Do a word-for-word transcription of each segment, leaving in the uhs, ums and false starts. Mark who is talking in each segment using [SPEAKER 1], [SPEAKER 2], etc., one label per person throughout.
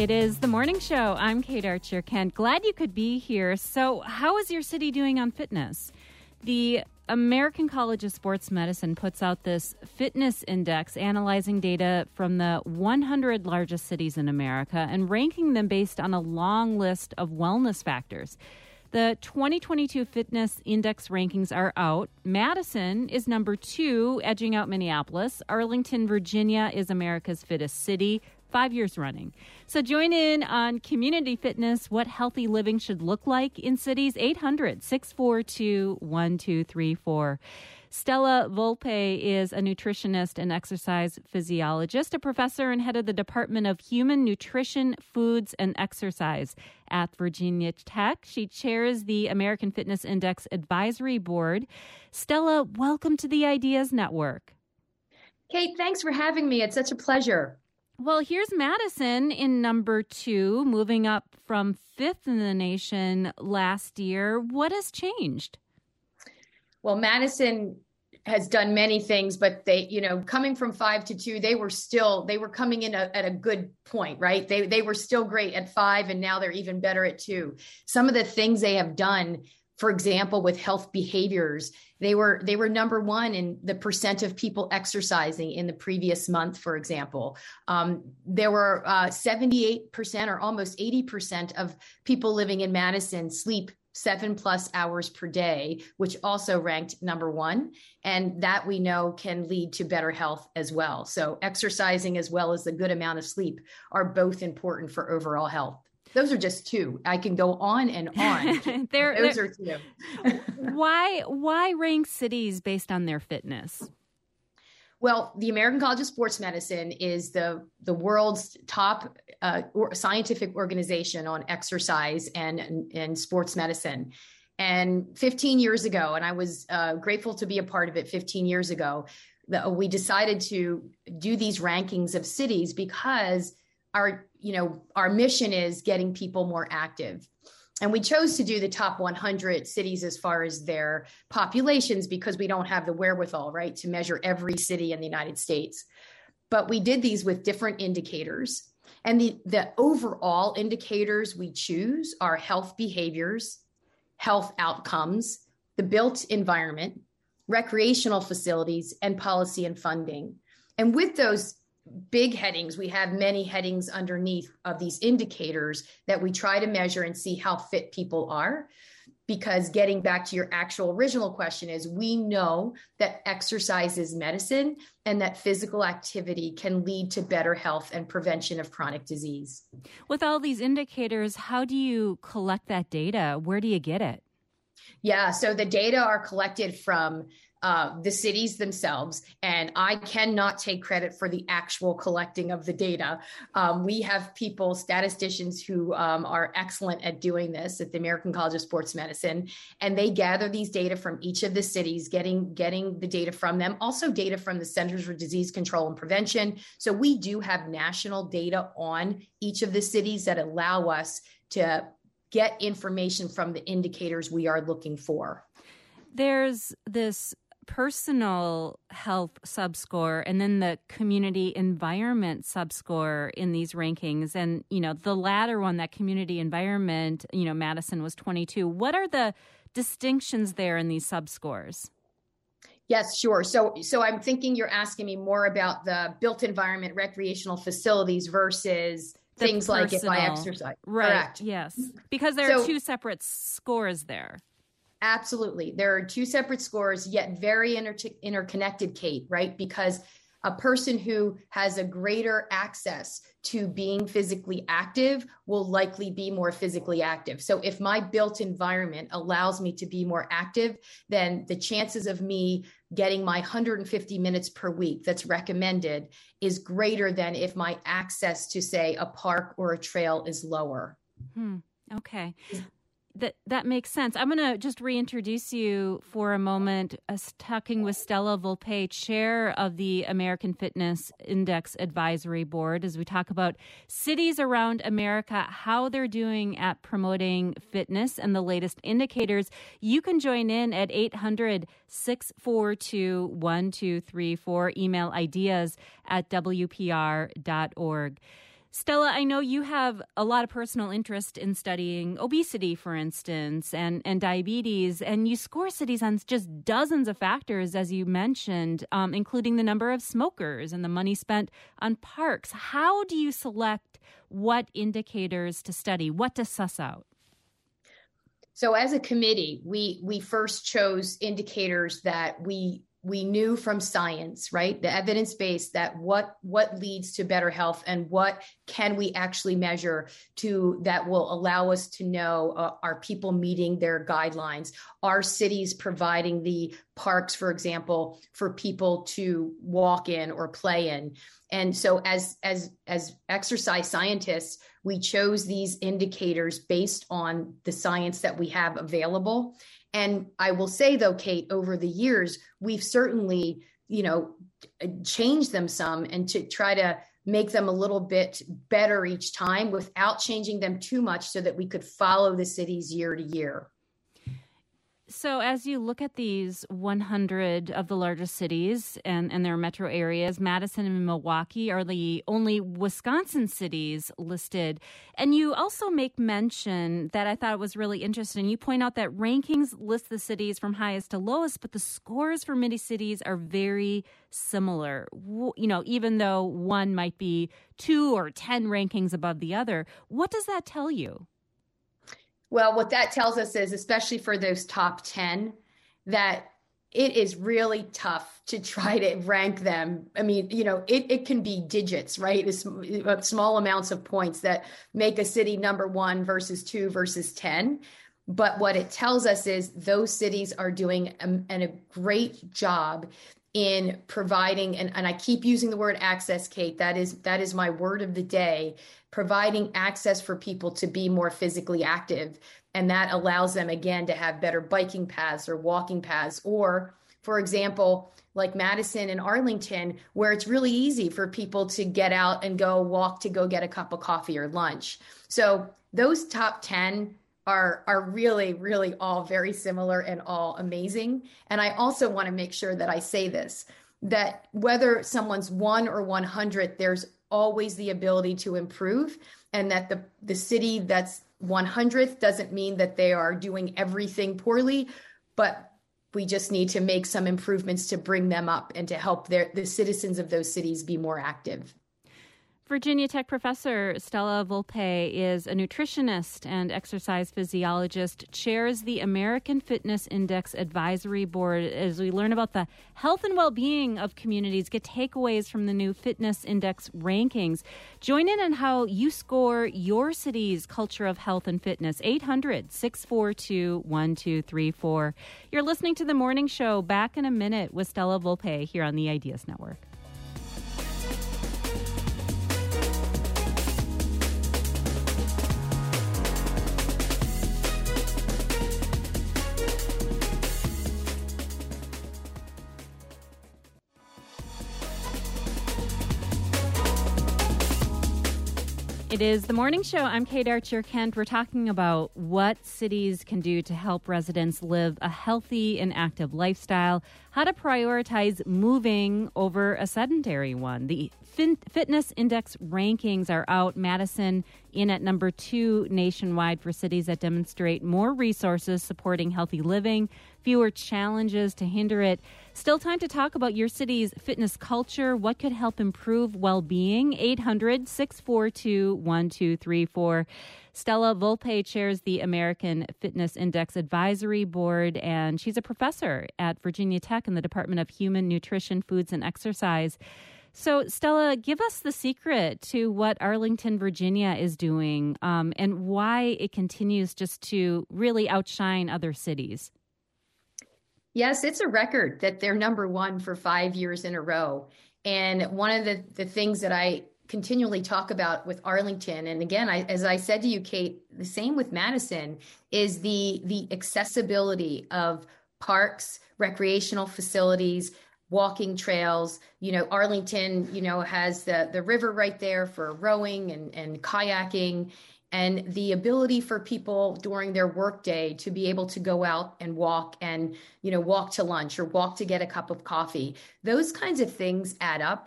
[SPEAKER 1] It is the morning show. I'm Kate Archer Kent. Glad you could be here. So, how is your city doing on fitness? The American College of Sports Medicine puts out this fitness index analyzing data from the one hundred largest cities in America and ranking them based on a long list of wellness factors. The twenty twenty-two Fitness Index rankings are out. Madison is number two, edging out Minneapolis. Arlington, Virginia is America's fittest city, five years running. So join in on community fitness, what healthy living should look like in cities. eight hundred, six four two, one two three four. Stella Volpe is a nutritionist and exercise physiologist, a professor and head of the Department of Human Nutrition, Foods, and Exercise at Virginia Tech. She chairs the American Fitness Index Advisory Board. Stella, welcome to the Ideas Network.
[SPEAKER 2] Kate, thanks for having me. It's such a pleasure.
[SPEAKER 1] Well, here's Madison in number two, moving up from fifth in the nation last year. What has changed?
[SPEAKER 2] Well, Madison has done many things, but they, you know, coming from five to two, they were still, they were coming in a, at a good point, right? They, they were still great at five, and now they're even better at two. Some of the things they have done, for example, with health behaviors, they were they were number one in the percent of people exercising in the previous month, for example. Um, there were uh, seventy-eight percent or almost eighty percent of people living in Madison sleep seven plus hours per day, which also ranked number one. And that we know can lead to better health as well. So exercising as well as a good amount of sleep are both important for overall health. Those are just two. I can go on and on.
[SPEAKER 1] there,
[SPEAKER 2] Those
[SPEAKER 1] there,
[SPEAKER 2] are two.
[SPEAKER 1] why, why rank cities based on their fitness?
[SPEAKER 2] Well, the American College of Sports Medicine is the, the world's top uh, or scientific organization on exercise and, and, and sports medicine. And fifteen years ago, and I was uh, grateful to be a part of it fifteen years ago, the, we decided to do these rankings of cities because our, you know, our mission is getting people more active. And we chose to do the top one hundred cities as far as their populations because we don't have the wherewithal, right, to measure every city in the United States. But we did these with different indicators. And the, the overall indicators we choose are health behaviors, health outcomes, the built environment, recreational facilities, and policy and funding. And with those big headings, we have many headings underneath of these indicators that we try to measure and see how fit people are. Because getting back to your actual original question is, we know that exercise is medicine and that physical activity can lead to better health and prevention of chronic disease.
[SPEAKER 1] With all these indicators, how do you collect that data? Where do you get it?
[SPEAKER 2] Yeah, so the data are collected from Uh, the cities themselves, and I cannot take credit for the actual collecting of the data. Um, we have people, statisticians, who um, are excellent at doing this at the American College of Sports Medicine, and they gather these data from each of the cities, getting getting the data from them, also data from the Centers for Disease Control and Prevention. So we do have national data on each of the cities that allow us to get information from the indicators we are looking for.
[SPEAKER 1] There's this personal health subscore and then the community environment subscore in these rankings. And, you know, the latter one, that community environment, you know, Madison was twenty-two. What are the distinctions there in these subscores?
[SPEAKER 2] Yes, sure. So, so I'm thinking you're asking me more about the built environment, recreational facilities versus the things personal, like if I exercise.
[SPEAKER 1] Right.
[SPEAKER 2] Correct.
[SPEAKER 1] Yes. Because there
[SPEAKER 2] so,
[SPEAKER 1] are two separate scores there.
[SPEAKER 2] Absolutely. There are two separate scores, yet very inter- interconnected, Kate, right? Because a person who has a greater access to being physically active will likely be more physically active. So if my built environment allows me to be more active, then the chances of me getting my one hundred fifty minutes per week that's recommended is greater than if my access to, say, a park or a trail is lower.
[SPEAKER 1] Hmm. Okay. That that makes sense. I'm going to just reintroduce you for a moment. Us talking with Stella Volpe, chair of the American Fitness Index Advisory Board, as we talk about cities around America, how they're doing at promoting fitness and the latest indicators. You can join in at eight hundred, six four two, one two three four. Email ideas at W P R dot org. Stella, I know you have a lot of personal interest in studying obesity, for instance, and, and diabetes, and you score cities on just dozens of factors, as you mentioned, um, including the number of smokers and the money spent on parks. How do you select what indicators to study, what to suss out?
[SPEAKER 2] So as a committee, we we first chose indicators that we we knew from science, right? The evidence base that what what leads to better health and what can we actually measure to that will allow us to know, uh, are people meeting their guidelines? Are cities providing the parks, for example, for people to walk in or play in? And so as as as exercise scientists, we chose these indicators based on the science that we have available. And I will say, though, Kate, over the years, we've certainly, you know, changed them some and to try to make them a little bit better each time without changing them too much so that we could follow the cities year to year.
[SPEAKER 1] So as you look at these one hundred of the largest cities and, and their metro areas, Madison and Milwaukee are the only Wisconsin cities listed. And you also make mention that I thought was really interesting. You point out that rankings list the cities from highest to lowest, but the scores for many cities are very similar. You know, even though one might be two or ten rankings above the other, what does that tell you?
[SPEAKER 2] Well, what that tells us is, especially for those top ten, that it is really tough to try to rank them. I mean, you know, it, it can be digits, right? It's small amounts of points that make a city number one versus two versus ten. But what it tells us is those cities are doing a, a great job in providing, and, and I keep using the word access, Kate, that is that is my word of the day, providing access for people to be more physically active. And that allows them, again, to have better biking paths or walking paths. Or, for example, like Madison and Arlington, where it's really easy for people to get out and go walk to go get a cup of coffee or lunch. So those top ten are are really, really all very similar and all amazing. And I also want to make sure that I say this, that whether someone's one or one hundred, there's always the ability to improve, and that the, the city that's one hundredth doesn't mean that they are doing everything poorly, but we just need to make some improvements to bring them up and to help their, the citizens of those cities be more active.
[SPEAKER 1] Virginia Tech professor Stella Volpe is a nutritionist and exercise physiologist, chairs the American Fitness Index Advisory Board as we learn about the health and well-being of communities, get takeaways from the new Fitness Index rankings. Join in on how you score your city's culture of health and fitness. eight hundred, six four two, one two three four. You're listening to The Morning Show. Back in a minute with Stella Volpe here on the Ideas Network. It is The Morning Show. I'm Kate Archer-Kent. We're talking about what cities can do to help residents live a healthy and active lifestyle, how to prioritize moving over a sedentary one. The fin- Fitness Index rankings are out. Madison in at number two nationwide for cities that demonstrate more resources supporting healthy living, fewer challenges to hinder it. Still time to talk about your city's fitness culture. What could help improve well-being? eight hundred, six four two, one two three four. Stella Volpe chairs the American Fitness Index Advisory Board, and she's a professor at Virginia Tech in the Department of Human Nutrition, Foods, and Exercise. So, Stella, give us the secret to what Arlington, Virginia is doing um, and why it continues just to really outshine other cities.
[SPEAKER 2] Yes, it's a record that they're number one for five years in a row. And one of the, the things that I continually talk about with Arlington, and again, I, as I said to you, Kate, the same with Madison, is the the accessibility of parks, recreational facilities, walking trails. You know, Arlington, you know, has the, the river right there for rowing and, and kayaking, and the ability for people during their workday to be able to go out and walk and, you know, walk to lunch or walk to get a cup of coffee. Those kinds of things add up.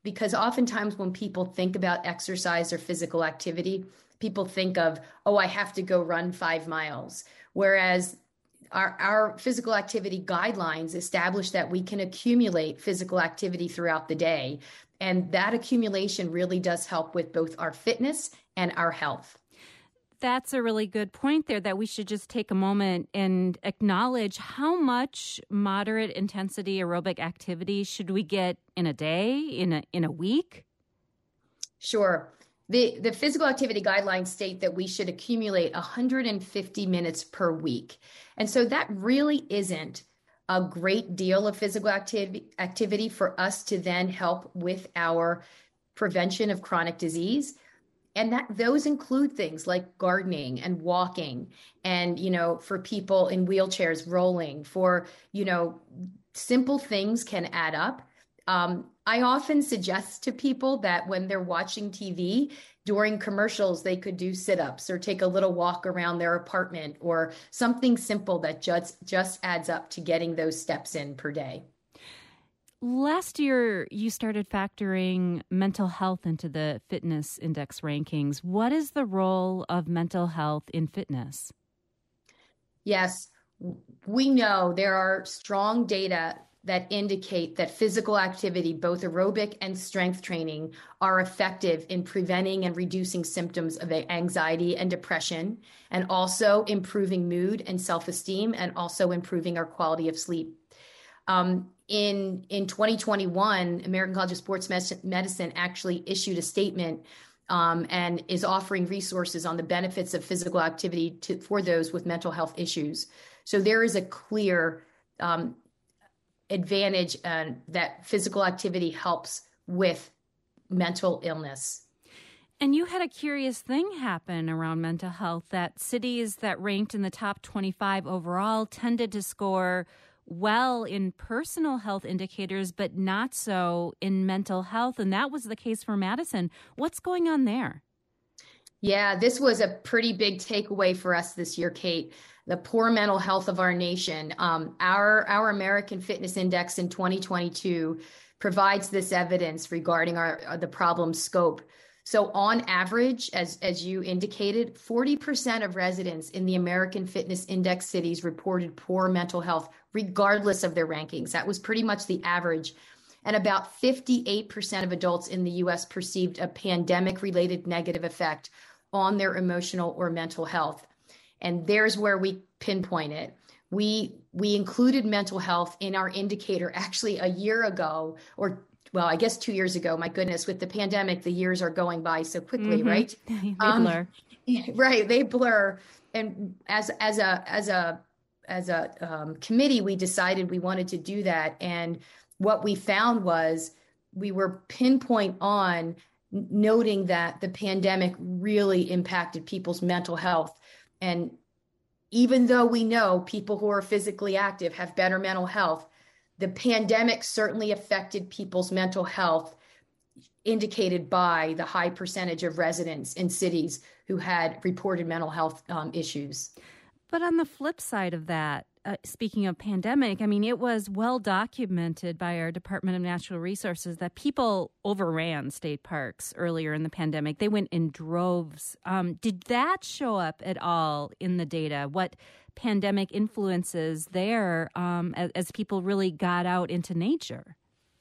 [SPEAKER 2] because oftentimes when people think about exercise or physical activity, people think of, oh, I have to go run five miles. Whereas our, our physical activity guidelines establish that we can accumulate physical activity throughout the day. And that accumulation really does help with both our fitness and our health.
[SPEAKER 1] That's a really good point there, that we should just take a moment and acknowledge how much moderate intensity aerobic activity should we get in a day, in a in a week?
[SPEAKER 2] Sure. The, the physical activity guidelines state that we should accumulate one hundred fifty minutes per week. And so that really isn't a great deal of physical activity, activity for us to then help with our prevention of chronic disease. And that those include things like gardening and walking and, you know, for people in wheelchairs, rolling, for, you know, simple things can add up. Um, I often suggest to people that when they're watching T V during commercials, they could do sit-ups or take a little walk around their apartment or something simple that just, just adds up to getting those steps in per day.
[SPEAKER 1] Last year, you started factoring mental health into the fitness index rankings. What is the role of mental health in fitness?
[SPEAKER 2] Yes, we know there are strong data that indicate that physical activity, both aerobic and strength training, are effective in preventing and reducing symptoms of anxiety and depression, and also improving mood and self-esteem, and also improving our quality of sleep. Um, in, in twenty twenty-one, American College of Sports Medicine actually issued a statement um, and is offering resources on the benefits of physical activity to, for those with mental health issues. So there is a clear um, advantage uh, that physical activity helps with mental illness.
[SPEAKER 1] And you had a curious thing happen around mental health, that cities that ranked in the top twenty-five overall tended to score well in personal health indicators, but not so in mental health. And that was the case for Madison. What's going on there?
[SPEAKER 2] Yeah, this was a pretty big takeaway for us this year, Kate. The poor mental health of our nation. Um, our, our American Fitness Index in twenty twenty-two provides this evidence regarding our, the problem scope. So on average, as, as you indicated, forty percent of residents in the American Fitness Index cities reported poor mental health, regardless of their rankings. That was pretty much the average. And about fifty-eight percent of adults in the U S perceived a pandemic-related negative effect on their emotional or mental health. And there's where we pinpoint it. We, we included mental health in our indicator actually a year ago, or well, I guess two years ago. My goodness, with the pandemic, the years are going by so quickly, mm-hmm. right?
[SPEAKER 1] They um, blur.
[SPEAKER 2] Right, they blur. And as as a as a as a um, committee, we decided we wanted to do that. And what we found was we were pinpoint on noting that the pandemic really impacted people's mental health. And even though we know people who are physically active have better mental health, the pandemic certainly affected people's mental health, indicated by the high percentage of residents in cities who had reported mental health um, issues.
[SPEAKER 1] But on the flip side of that, uh, speaking of pandemic, I mean, it was well documented by our Department of Natural Resources that people overran state parks earlier in the pandemic. They went in droves. Um, did that show up at all in the data? What pandemic influences there um, as, as people really got out into nature?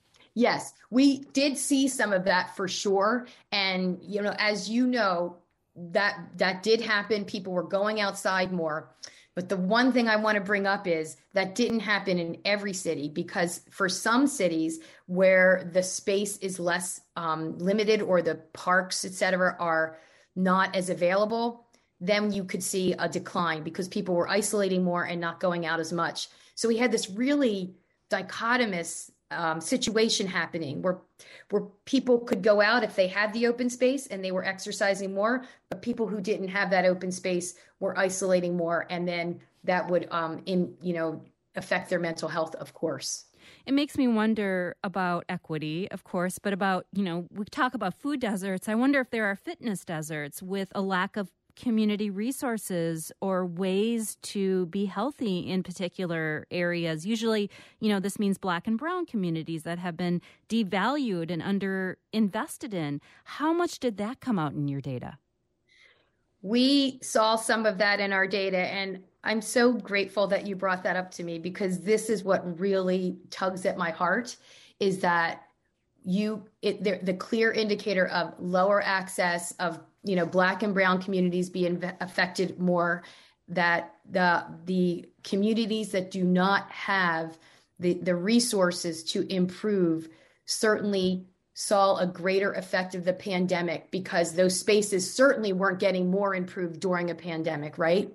[SPEAKER 2] Yes, we did see some of that for sure. And, you know, as you know, that that did happen. People were going outside more. But the one thing I want to bring up is that didn't happen in every city, because for some cities where the space is less um, limited, or the parks, et cetera, are not as available, then you could see a decline because people were isolating more and not going out as much. So we had this really dichotomous um, situation happening where where people could go out if they had the open space and they were exercising more, but people who didn't have that open space were isolating more, and then that would um, in you know affect their mental health, of course.
[SPEAKER 1] It makes me wonder about equity, of course, but about, you know, we talk about food deserts. I wonder if there are fitness deserts with a lack of community resources or ways to be healthy in particular areas? Usually, you know, this means Black and brown communities that have been devalued and underinvested in. How much did that come out in your data?
[SPEAKER 2] We saw some of that in our data, and I'm so grateful that you brought that up to me, because this is what really tugs at my heart, is that you it, the, the clear indicator of lower access of, you know, Black and brown communities being affected more, that the the communities that do not have the the resources to improve certainly saw a greater effect of the pandemic, because those spaces certainly weren't getting more improved during a pandemic, right?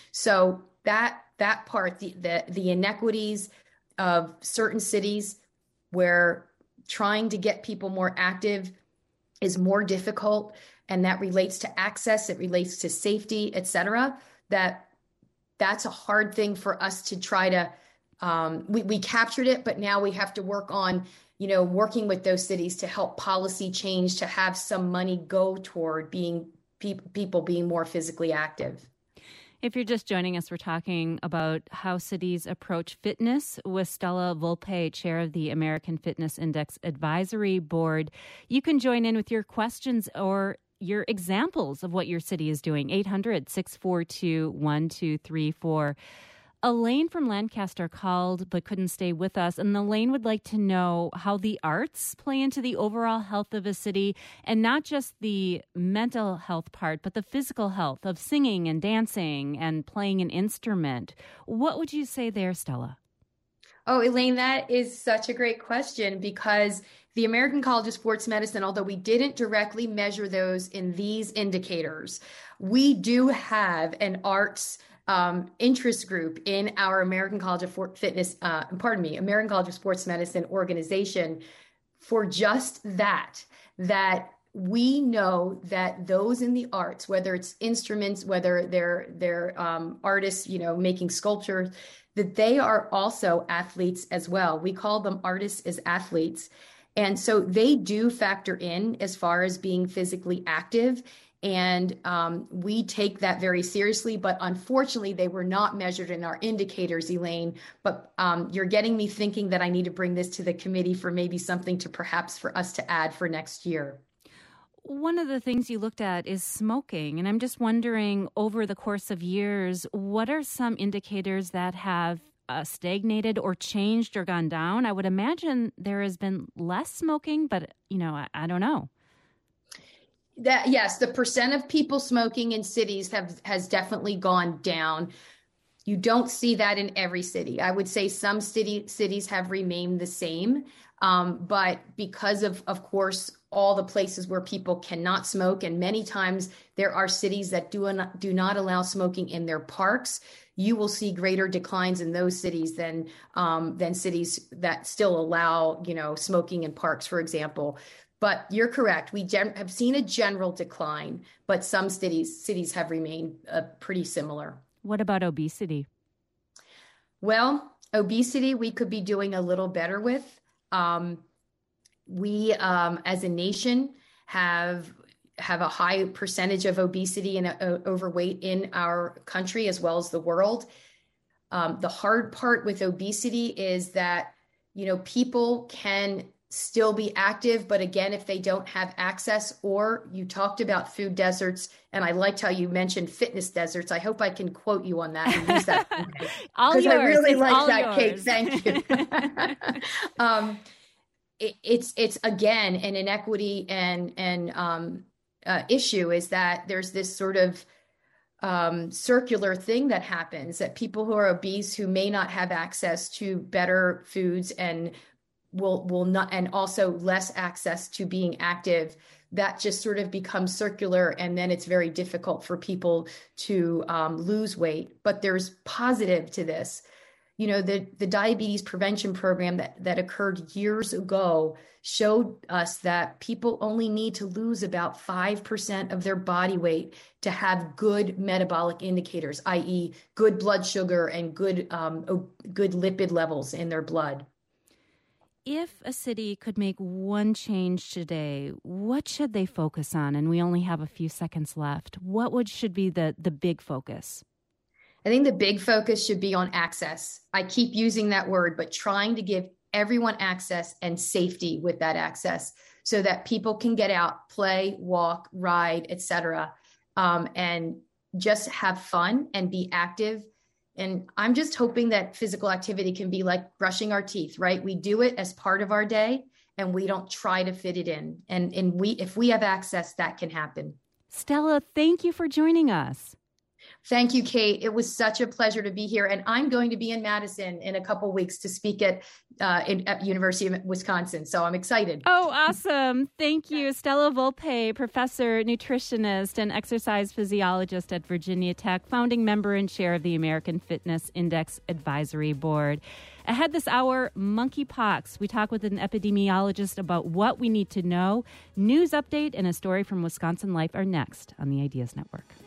[SPEAKER 2] So that that part, the the, the inequities of certain cities where trying to get people more active is more difficult, and that relates to access, it relates to safety, et cetera, that that's a hard thing for us to try to, um, we, we captured it, but now we have to work on, you know, working with those cities to help policy change, to have some money go toward being pe- people being more physically active.
[SPEAKER 1] If you're just joining us, we're talking about how cities approach fitness with Stella Volpe, chair of the American Fitness Index Advisory Board. You can join in with your questions or your examples of what your city is doing. eight hundred, six four two, one two three four. Elaine from Lancaster called but couldn't stay with us, and Elaine would like to know how the arts play into the overall health of a city, and not just the mental health part, but the physical health of singing and dancing and playing an instrument. What would you say there, Stella?
[SPEAKER 2] Oh, Elaine, that is such a great question, because the American College of Sports Medicine, although we didn't directly measure those in these indicators, we do have an arts Um, interest group in our American College of Fitness, uh, pardon me, American College of Sports Medicine organization for just that, that we know that those in the arts, whether it's instruments, whether they're, they're um, artists, you know, making sculptures, that they are also athletes as well. We call them artists as athletes. And so they do factor in as far as being physically active. And um, we take that very seriously, but unfortunately, they were not measured in our indicators, Elaine. But um, you're getting me thinking that I need to bring this to the committee for maybe something to perhaps for us to add for next year.
[SPEAKER 1] One of the things you looked at is smoking. And I'm just wondering, over the course of years, what are some indicators that have uh, stagnated or changed or gone down? I would imagine there has been less smoking, but, you know, I, I don't know.
[SPEAKER 2] That yes, the percent of people smoking in cities have has definitely gone down. You don't see that in every city. I would say some city cities have remained the same, um, but because of, of course, all the places where people cannot smoke, and many times there are cities that do not, do not allow smoking in their parks, you will see greater declines in those cities than um, than cities that still allow, you know, smoking in parks, for example. But you're correct. We gen- have seen a general decline, but some cities cities have remained uh, pretty similar.
[SPEAKER 1] What about obesity?
[SPEAKER 2] Well, obesity we could be doing a little better with. Um, we, um, as a nation, have have a high percentage of obesity and uh, overweight in our country as well as the world. Um, the hard part with obesity is that, you know, people can still be active, but again, if they don't have access, or you talked about food deserts, and I liked how you mentioned fitness deserts. I hope I can quote you on that and use that.
[SPEAKER 1] All yours.
[SPEAKER 2] Because I really
[SPEAKER 1] it's
[SPEAKER 2] like that,
[SPEAKER 1] yours.
[SPEAKER 2] Kate. Thank you. um, it, it's it's again an inequity and and um, uh, issue is that there's this sort of um, circular thing that happens, that people who are obese, who may not have access to better foods and will will not, and also less access to being active, that just sort of becomes circular, and then it's very difficult for people to um, lose weight. But there's positive to this. You know, the the diabetes prevention program that that occurred years ago showed us that people only need to lose about five percent of their body weight to have good metabolic indicators, that is good blood sugar and good um, good lipid levels in their blood.
[SPEAKER 1] if a city could make one change today, what should they focus on? And we only have a few seconds left. What would should be the, the big focus?
[SPEAKER 2] I think the big focus should be on access. I keep using that word, but trying to give everyone access and safety with that access so that people can get out, play, walk, ride, et cetera, um, and just have fun and be active. And I'm just hoping that physical activity can be like brushing our teeth, right? We do it as part of our day and we don't try to fit it in. And, and we, if we have access, that can happen.
[SPEAKER 1] Stella, thank you for joining us.
[SPEAKER 2] Thank you, Kate. It was such a pleasure to be here. And I'm going to be in Madison in a couple of weeks to speak at, uh, in, at University of Wisconsin. So I'm excited.
[SPEAKER 1] Oh, awesome. Thank you. Stella Volpe, professor, nutritionist, and exercise physiologist at Virginia Tech, founding member and chair of the American Fitness Index Advisory Board. Ahead this hour, monkeypox. We talk with an epidemiologist about what we need to know. News update and a story from Wisconsin Life are next on the Ideas Network.